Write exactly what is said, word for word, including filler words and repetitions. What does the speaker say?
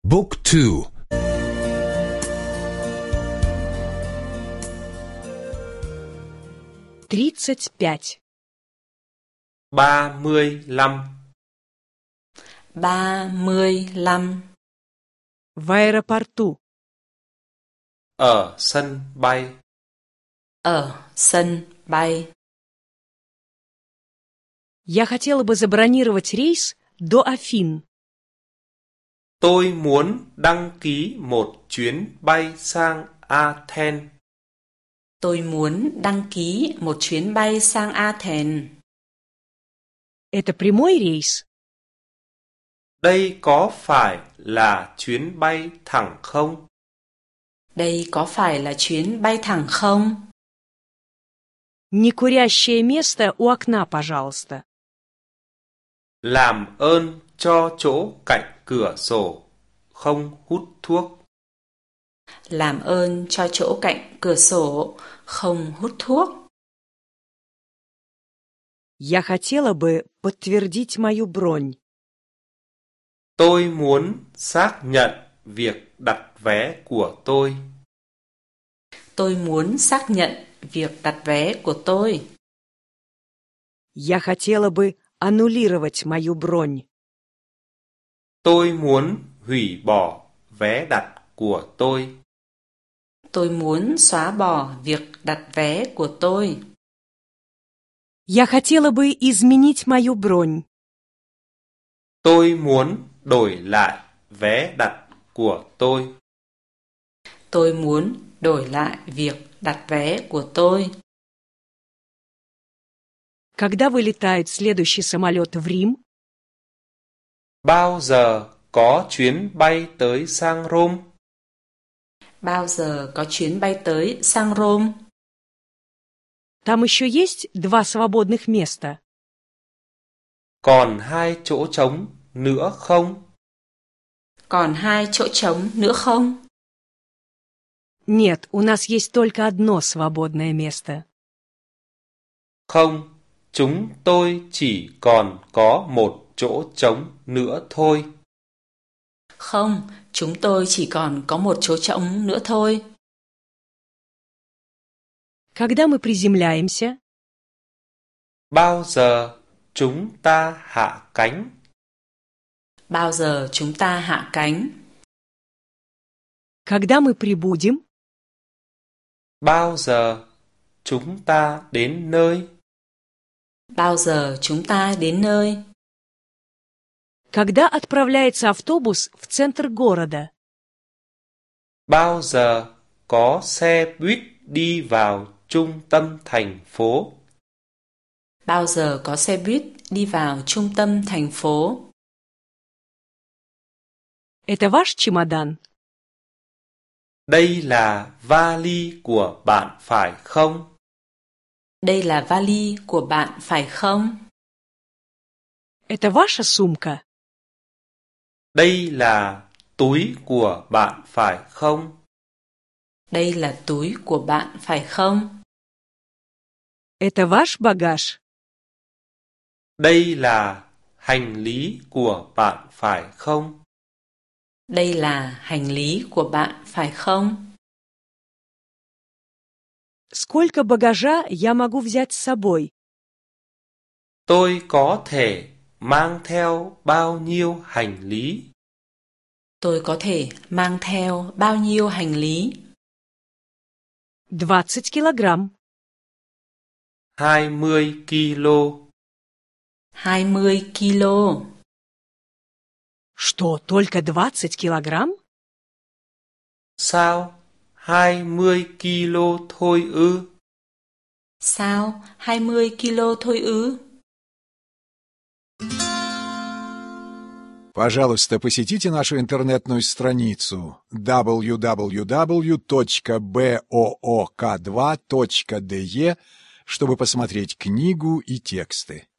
Book two. Тридцать пять. ba mươi lăm. ba mươi lăm. В аэропорту. Ở sân bay. Ở sân bay. Я хотела бы забронировать рейс до Афин. Tôi muốn đăng ký một chuyến bay sang Athens. Tôi muốn đăng ký một chuyến bay sang Athens. Это прямой рейс? Đây có phải là chuyến bay thẳng không? Đây có phải là chuyến bay thẳng không? Некурящее место у окна, пожалуйста. Làm ơn cho chỗ cạnh cửa sổ, không hút thuốc. Làm ơn cho chỗ cạnh cửa sổ, không hút thuốc. Я хотела бы подтвердить мою бронь. Tôi muốn xác nhận việc đặt vé của tôi. Tôi muốn xác nhận việc đặt vé của tôi. Я хотела бы аннулировать мою бронь. Tôi muốn hủy bỏ vé đặt của tôi. Tôi muốn xóa bỏ việc đặt vé của tôi. Я хотела бы изменить мою бронь. Tôi muốn đổi lại vé đặt của tôi. Tôi muốn đổi lại việc đặt vé của tôi. Когда вылетает следующий самолет в Рим? Bao giờ có chuyến bay tới sang Rome? Bao giờ có chuyến bay tới sang Rome? Там еще есть два свободных места. Còn hai chỗ trống nữa không? Còn hai chỗ trống nữa không? Нет, у нас есть только одно свободное место. Không, chúng tôi chỉ còn có một chỗ trống nữa thôi. Không, chúng tôi chỉ còn có một chỗ trống nữa thôi. Когда мы приземляемся? Bao giờ chúng ta hạ cánh? Bao giờ chúng ta hạ cánh? Когда мы прибудем? Bao giờ chúng ta đến nơi? Bao giờ chúng ta đến nơi? Когда отправляется автобус в центр города? Bao giờ có xe buýt đi vào trung tâm thành phố? Bao giờ có xe buýt đi vào trung tâm thành phố? Это ваш чемодан? Đây là vali của bạn phải không? Đây là vali của bạn phải không? Это ваша сумка? Đây là túi của bạn phải không? Đây là túi của bạn phải không? Это ваш багаж? Đây là hành lý của bạn phải không? Đây là hành lý của bạn phải không? Сколько багажа я могу взять с собой? Tôi có thể mang theo bao nhiêu hành lý? Tôi có thể mang theo bao nhiêu hành lý? двадцать килограмм. hai mươi ki lô. hai mươi ki lô. Что, только двадцать килограмм? Sao? hai mươi ki lô thôi ư? Sao? hai mươi ki lô thôi ư? Пожалуйста, посетите нашу интернетную страницу дабл ю дабл ю дабл ю точка боок два точка де, чтобы посмотреть книгу и тексты.